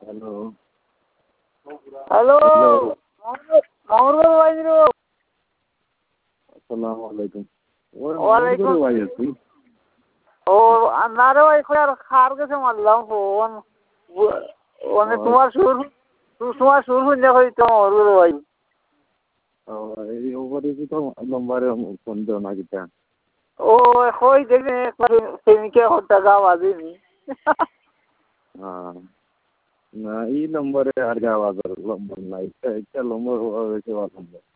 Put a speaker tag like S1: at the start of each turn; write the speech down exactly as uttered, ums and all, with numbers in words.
S1: Hello,
S2: hello,
S1: hello,
S2: Mamun Mamun ভাই रो
S1: আসসালামু আলাইকুম। ওই মামুন
S2: ওয়ালাইকুম
S1: করে ভাই আছি।
S2: ও না রে ভাই খোয়ার খার কাছে মারলাম ফোন মানে তোমার সুর তোমার সুর শুনে হয়তো মামুন ভাই
S1: এই অপরিচিত নম্বরে ফোন দেও না কিতা।
S2: ও কই দেখি একবার প্রেমিকে টাকা বাজিনি
S1: হ্যাঁ, না এই নম্বরে আর যাওয়া নম্বর নাই, একটা নম্বর হয়েছে নম্বর।